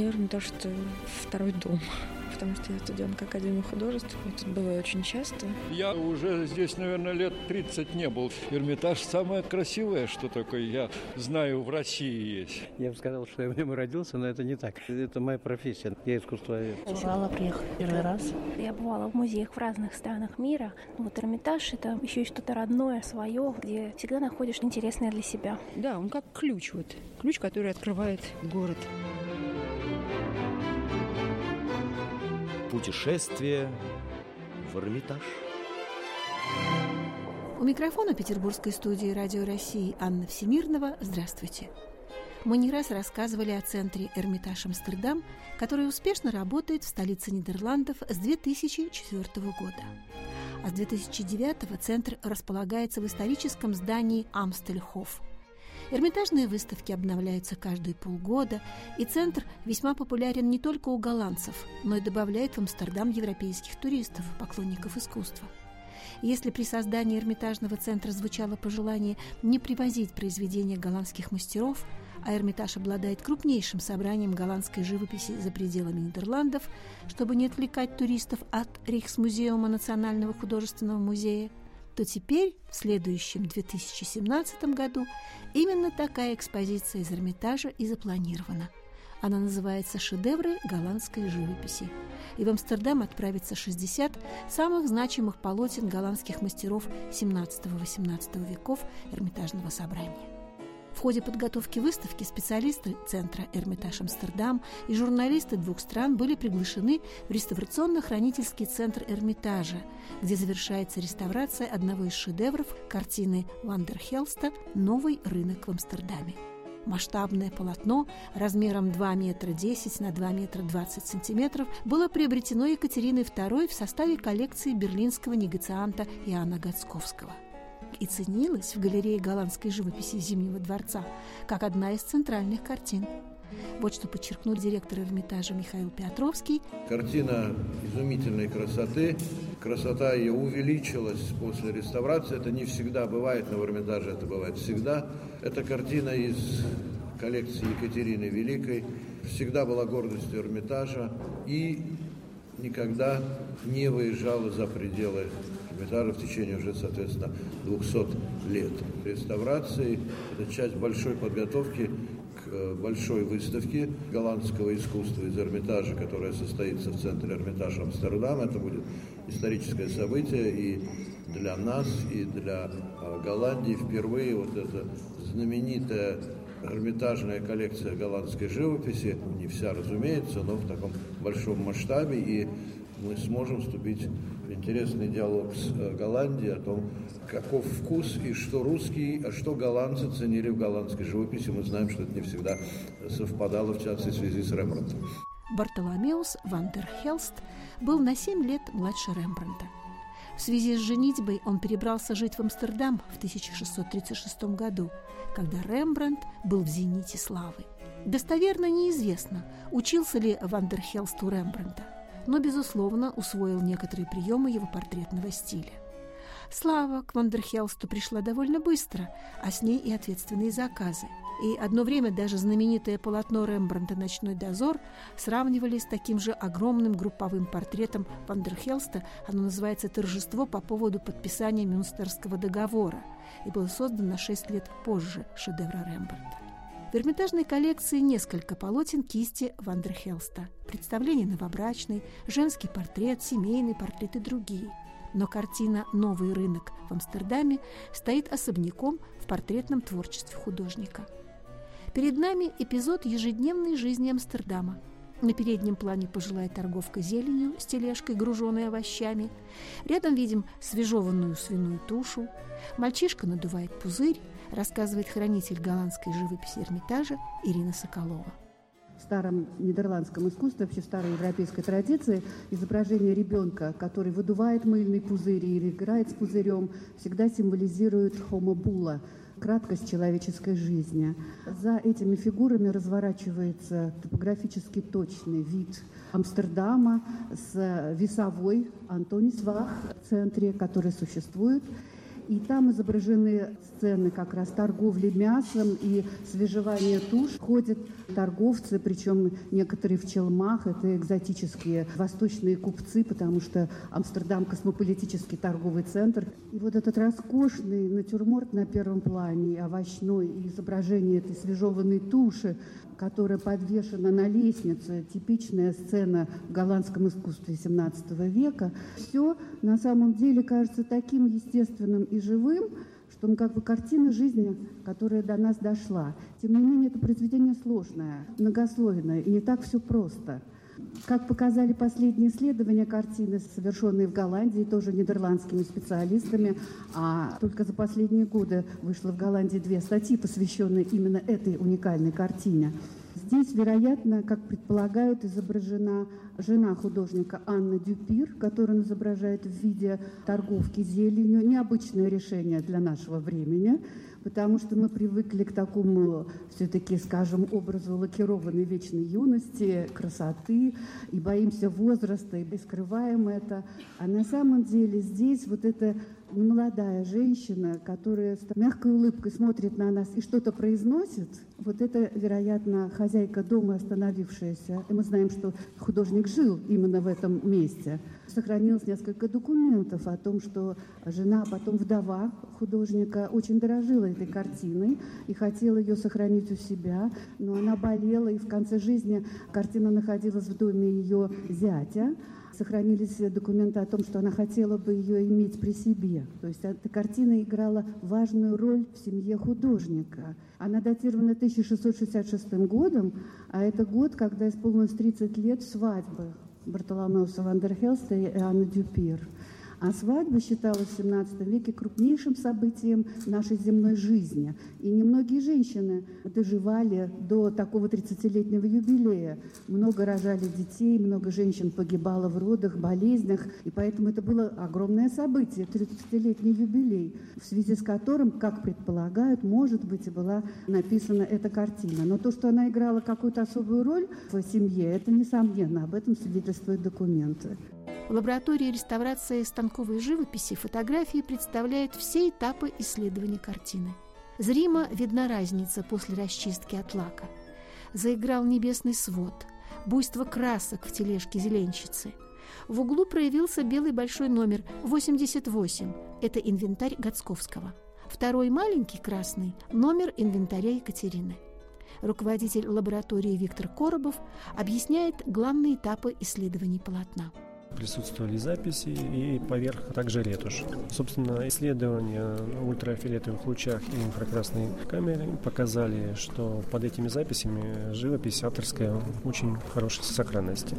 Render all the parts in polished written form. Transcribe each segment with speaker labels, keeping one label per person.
Speaker 1: Мне Эрмитаж – это второй дом, потому что я студентка Академии художеств. Я тут бываю очень часто.
Speaker 2: Я уже здесь, наверное, лет 30 не был. Эрмитаж самое красивое, что такое, я знаю, в России есть.
Speaker 3: Я бы сказал, что я в нем родился, но это не так. Это моя профессия. Я искусствовед.
Speaker 4: Урала приехала первый раз. Я бывала в музеях в разных странах мира. Вот Эрмитаж – это еще и что-то родное, свое, где всегда находишь интересное для себя.
Speaker 5: Да, он как ключ, ключ, который открывает город.
Speaker 6: Путешествие в Эрмитаж.
Speaker 7: У микрофона петербургской студии «Радио России» Анна Всемирнова. Здравствуйте. Мы не раз рассказывали о центре Эрмитаж Амстердам, который успешно работает в столице Нидерландов с 2004 года. А с 2009 центр располагается в историческом здании Амстельхоф. Эрмитажные выставки обновляются каждые полгода, и центр весьма популярен не только у голландцев, но и добавляет в Амстердам европейских туристов, поклонников искусства. Если при создании Эрмитажного центра звучало пожелание не привозить произведения голландских мастеров, а Эрмитаж обладает крупнейшим собранием голландской живописи за пределами Нидерландов, чтобы не отвлекать туристов от Рейхсмузеума Национального художественного музея, то теперь, в следующем 2017 году, именно такая экспозиция из Эрмитажа и запланирована. Она называется «Шедевры голландской живописи». И в Амстердам отправится 60 самых значимых полотен голландских мастеров XVII-XVIII веков Эрмитажного собрания. В ходе подготовки выставки специалисты центра Эрмитаж Амстердам и журналисты двух стран были приглашены в реставрационно-хранительский центр Эрмитажа, где завершается реставрация одного из шедевров картины Ван дер Хелста «Новый рынок в Амстердаме». Масштабное полотно размером 2 метра 10 на 2 метра 20 сантиметров было приобретено Екатериной II в составе коллекции берлинского негацианта Иоанна Гацковского и ценилась в галерее голландской живописи Зимнего дворца как одна из центральных картин. Вот что подчеркнул директор Эрмитажа Михаил Петровский.
Speaker 8: Картина изумительной красоты. Красота ее увеличилась после реставрации. Это не всегда бывает, но в Эрмитаже это бывает всегда. Это картина из коллекции Екатерины Великой. Всегда была гордостью Эрмитажа и никогда не выезжала за пределы Эрмитажа в течение уже, соответственно, 200 лет. Реставрации – это часть большой подготовки к большой выставке голландского искусства из Эрмитажа, которая состоится в центре Эрмитажа Амстердам. Это будет историческое событие и для нас, и для Голландии. Впервые вот эта знаменитая Эрмитажная коллекция голландской живописи, не вся, разумеется, но в таком большом масштабе, и мы сможем вступить в интересный диалог с Голландией о том, каков вкус и что русские, а что голландцы ценили в голландской живописи. Мы знаем, что это не всегда совпадало, в частности, в связи с Рембрандтом.
Speaker 7: Бартоломеус Ван дер Хелст был на 7 лет младше Рембрандта. В связи с женитьбой он перебрался жить в Амстердам в 1636 году, когда Рембрандт был в зените славы. Достоверно неизвестно, учился ли Ван дер Хелст у Рембрандта, но, безусловно, усвоил некоторые приемы его портретного стиля. Слава к Ван дер Хелсту пришла довольно быстро, а с ней и ответственные заказы. И одно время даже знаменитое полотно Рембрандта «Ночной дозор» сравнивали с таким же огромным групповым портретом Ван дер Хелста. Оно называется «Торжество по поводу подписания Мюнстерского договора» и было создано 6 лет позже шедевра Рембрандта. В Эрмитажной коллекции несколько полотен кисти Ван дер Хелста, представление новобрачной, женский портрет, семейный портрет и другие. Но картина «Новый рынок» в Амстердаме стоит особняком в портретном творчестве художника. Перед нами эпизод ежедневной жизни Амстердама. На переднем плане пожилая торговка зеленью с тележкой, груженной овощами. Рядом видим свежеванную свиную тушу. Мальчишка надувает пузырь, рассказывает хранитель голландской живописи Эрмитажа Ирина Соколова.
Speaker 9: В старом нидерландском искусстве, вообще в старой европейской традиции, изображение ребенка, который выдувает мыльный пузырь или играет с пузырем, всегда символизирует homo bulla, краткость человеческой жизни. За этими фигурами разворачивается топографически точный вид Амстердама с весовой Антонисвах в центре, который существует. И там изображены сцены как раз торговли мясом и свежевания туш. Ходят торговцы, причем некоторые в челмах, это экзотические восточные купцы, потому что Амстердам космополитический торговый центр. И вот этот роскошный натюрморт на первом плане, овощной, и изображение этой свежеванной туши, которая подвешена на лестнице, типичная сцена в голландском искусстве XVII века, все на самом деле кажется таким естественным и живым, что как бы картина жизни, которая до нас дошла. Тем не менее, это произведение сложное, многослойное, и не так все просто. Как показали последние исследования картины, совершенные в Голландии, тоже нидерландскими специалистами, а только за последние годы вышло в Голландии 2 статьи, посвященные именно этой уникальной картине. Здесь, вероятно, как предполагают, изображена жена художника Анна Дюпир, которую он изображает в виде торговки зеленью. Необычное решение для нашего времени, потому что мы привыкли к такому, все-таки, скажем, образу лакированной вечной юности, красоты, и боимся возраста, и скрываем это. А на самом деле здесь вот эта молодая женщина, которая с мягкой улыбкой смотрит на нас и что-то произносит, вот это, вероятно, хозяйка дома, остановившаяся. И мы знаем, что художник жил именно в этом месте. Сохранилось несколько документов о том, что жена, а потом вдова художника, очень дорожила этой картиной и хотела ее сохранить у себя, но она болела, и в конце жизни картина находилась в доме ее зятя. Сохранились документы о том, что она хотела бы ее иметь при себе. То есть эта картина играла важную роль в семье художника. Она датирована 1666 годом, а это год, когда исполнилось 30 лет свадьбы Бартоломеуса ван дер Хелста и Анны Дюпир. А свадьба считалась в XVII веке крупнейшим событием нашей земной жизни. И немногие женщины доживали до такого 30-летнего юбилея. Много рожали детей, много женщин погибало в родах, болезнях. И поэтому это было огромное событие, 30-летний юбилей, в связи с которым, как предполагают, может быть, и была написана эта картина. Но то, что она играла какую-то особую роль в семье, это несомненно. Об этом свидетельствуют документы.
Speaker 7: В лаборатории реставрации станковой живописи фотографии представляют все этапы исследования картины. Зримо видна разница после расчистки от лака. Заиграл небесный свод, буйство красок в тележке зеленщицы. В углу проявился белый большой номер 88. Это инвентарь Гацковского. Второй маленький красный – номер инвентаря Екатерины. Руководитель лаборатории Виктор Коробов объясняет главные этапы исследований полотна.
Speaker 3: Присутствовали записи и поверх также ретушь. Собственно, исследования в ультрафиолетовых лучах и инфракрасной камере показали, что под этими записями живопись авторская в очень хорошей сохранности.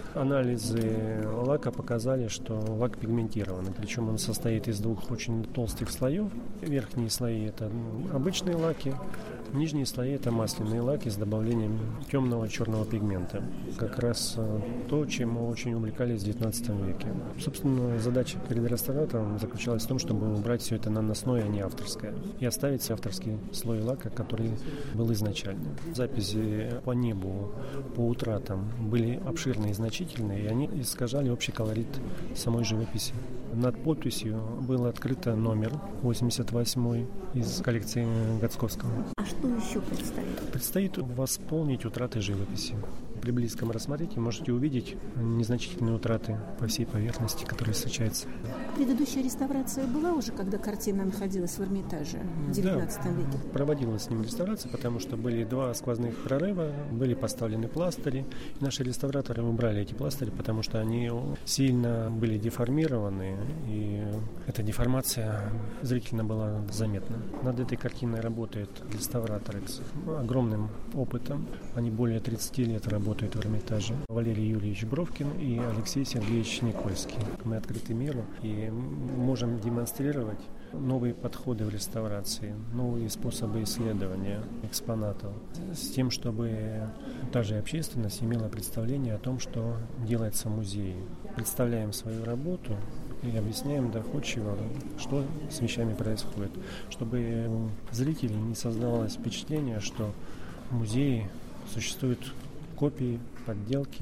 Speaker 3: Анализы лака показали, что лак пигментированный, причем он состоит из 2 очень толстых слоев. Верхние слои – это обычные лаки, нижние слои – это масляные лаки с добавлением темного черного пигмента. Как раз то, чем мы очень увлекались в XIX веке. Собственно, задача перед реставратором заключалась в том, чтобы убрать все это наносное, а не авторское, и оставить авторский слой лака, который был изначально. Записи по небу, по утратам были обширные и значительные, и они искажали общий колорит самой живописи. Над подписью был открыт номер 88 из коллекции Гацковского.
Speaker 7: А что еще предстоит?
Speaker 3: Предстоит восполнить утраты живописи. При близком рассмотрении можете увидеть незначительные утраты по всей поверхности, которые встречаются.
Speaker 7: Предыдущая реставрация была уже, когда картина находилась в Эрмитаже в XIX веке?
Speaker 3: Проводилась с ним реставрация, потому что были 2 сквозных прорыва, были поставлены пластыри. И наши реставраторы убрали эти пластыри, потому что они сильно были деформированы, и эта деформация зрительно была заметна. Над этой картиной работают реставраторы с огромным опытом. Они более 30 лет работают в Эрмитаже. Валерий Юрьевич Бровкин и Алексей Сергеевич Никольский. Мы открыты миру и можем демонстрировать новые подходы в реставрации, новые способы исследования экспонатов, с тем, чтобы та же общественность имела представление о том, что делается в музее. Представляем свою работу и объясняем доходчиво, что с вещами происходит, чтобы у зрителей не создавалось впечатление, что в музее существуют копии, подделки,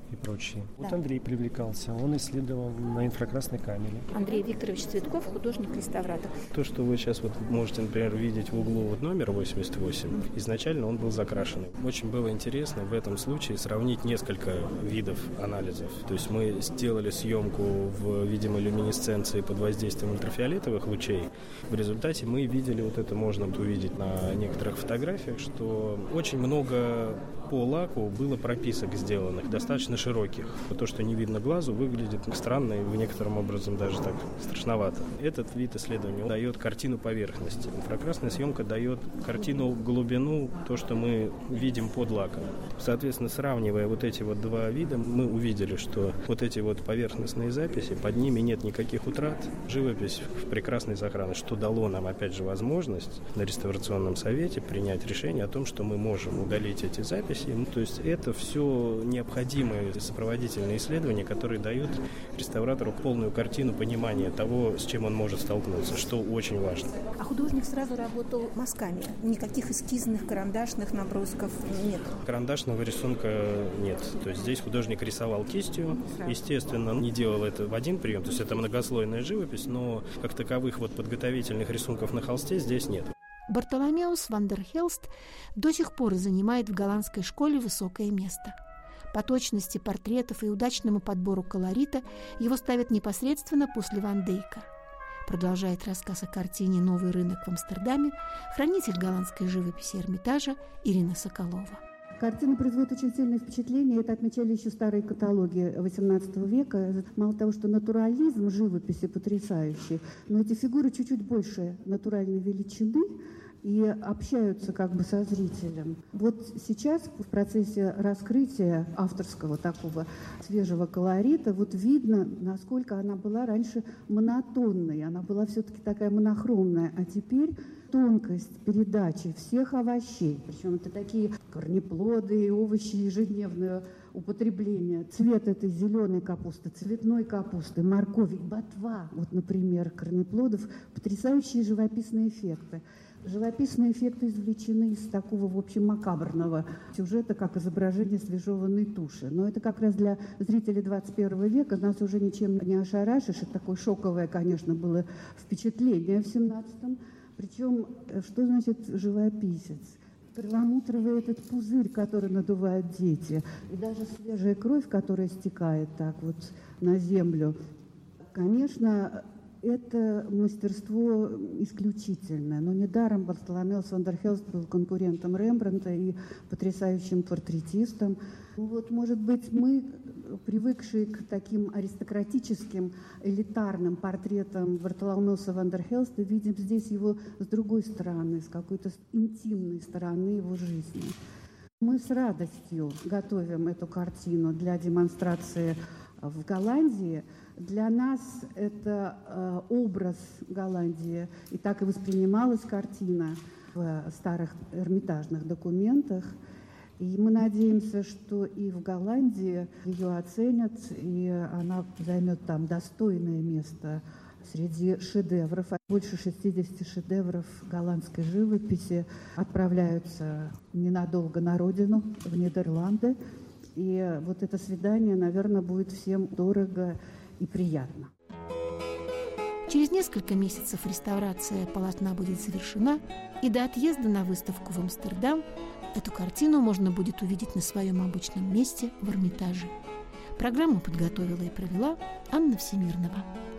Speaker 3: и прочие.
Speaker 7: Да.
Speaker 3: Вот Андрей привлекался, он исследовал на инфракрасной камере.
Speaker 7: Андрей Викторович Цветков, художник-реставратор.
Speaker 10: То, что вы сейчас можете, например, видеть в углу номер 88, изначально он был закрашен. Очень было интересно в этом случае сравнить несколько видов анализов. То есть мы сделали съемку в видимой люминесценции под воздействием ультрафиолетовых лучей. В результате мы видели, вот это можно увидеть на некоторых фотографиях, что очень много по лаку было прописок сделанных, достаточно широких. То, что не видно глазу, выглядит странно и в некотором образом даже так страшновато. Этот вид исследования дает картину поверхности. Инфракрасная съемка дает картину глубину, то, что мы видим под лаком. Соответственно, сравнивая вот эти вот два вида, мы увидели, что вот эти вот поверхностные записи, под ними нет никаких утрат. Живопись в прекрасной сохранности, что дало нам, опять же, возможность на реставрационном совете принять решение о том, что мы можем удалить эти записи. То есть это все необходимые сопроводительные исследования, которые дают реставратору полную картину понимания того, с чем он может столкнуться, что очень важно.
Speaker 7: А художник сразу работал мазками? Никаких эскизных, карандашных набросков нет?
Speaker 10: Карандашного рисунка нет. То есть здесь художник рисовал кистью. Естественно, он не делал это в один прием, то есть это многослойная живопись, но как таковых вот подготовительных рисунков на холсте здесь нет.
Speaker 7: Бартоломеус ван дер Хелст до сих пор занимает в голландской школе высокое место. По точности портретов и удачному подбору колорита его ставят непосредственно после Ван Дейка. Продолжает рассказ о картине «Новый рынок» в Амстердаме хранитель голландской живописи Эрмитажа Ирина Соколова.
Speaker 9: Картина производит очень сильное впечатление. Это отмечали еще старые каталоги XVIII века. Мало того, что натурализм живописи потрясающий, но эти фигуры чуть-чуть больше натуральной величины и общаются как бы со зрителем. Вот сейчас в процессе раскрытия авторского такого свежего колорита вот видно, насколько она была раньше монотонной. Она была все-таки такая монохромная, а теперь тонкость передачи всех овощей, причем это такие корнеплоды, овощи ежедневного употребления, цвет этой зеленой капусты, цветной капусты, моркови, ботва, вот, например, корнеплодов, потрясающие живописные эффекты. Живописные эффекты извлечены из такого, в общем, макабрного сюжета, как изображение свежеванной туши. Но это как раз для зрителей 21 века нас уже ничем не ошарашишь. Это такое шоковое, конечно, было впечатление в 17-м. Причем, что значит живописец? Перламутровый этот пузырь, который надувают дети, и даже свежая кровь, которая стекает так вот на землю. Конечно, это мастерство исключительное, но недаром Бартоломеус ван дер Хелст был конкурентом Рембрандта и потрясающим портретистом. Вот, может быть, мы, привыкшие к таким аристократическим, элитарным портретам Бартоломеуса ван дер Хелста, видим здесь его с другой стороны, с какой-то интимной стороны его жизни. Мы с радостью готовим эту картину для демонстрации в Голландии. Для нас это образ Голландии, и так и воспринималась картина в старых эрмитажных документах. И мы надеемся, что и в Голландии ее оценят, и она займет там достойное место среди шедевров. Больше 60 шедевров голландской живописи отправляются ненадолго на родину, в Нидерланды. И вот это свидание, наверное, будет всем дорого и приятно.
Speaker 7: Через несколько месяцев реставрация полотна будет завершена, и до отъезда на выставку в Амстердам эту картину можно будет увидеть на своем обычном месте в Эрмитаже. Программу подготовила и провела Анна Всемирнова.